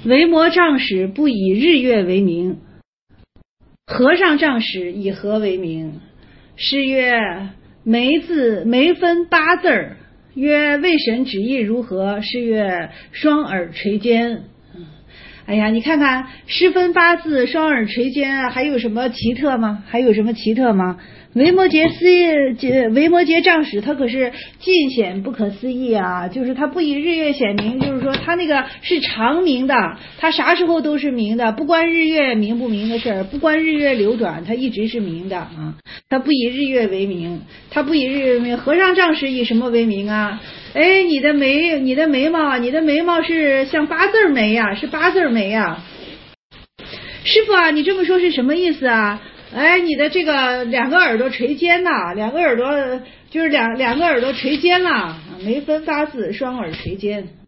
维摩丈使不以日月为名，和尚丈使以何为名？是曰梅分八字儿。曰为神旨意如何？是曰双耳垂肩。哎呀，你看看十分八字双耳垂肩，还有什么奇特吗？维摩诘丈使他可是尽显不可思议啊！就是他不以日月显明，就是说他那个是常明的，他啥时候都是明的，不关日月明不明的事儿，不关日月流转，他一直是明的啊！他不以日月为明，和尚丈使以什么为名啊？哎，你的眉毛是像八字眉呀，是八字眉呀。师父啊，你这么说是什么意思啊？哎，你的这个两个耳朵垂肩呐，两个耳朵垂肩了，眉分八字，双耳垂肩。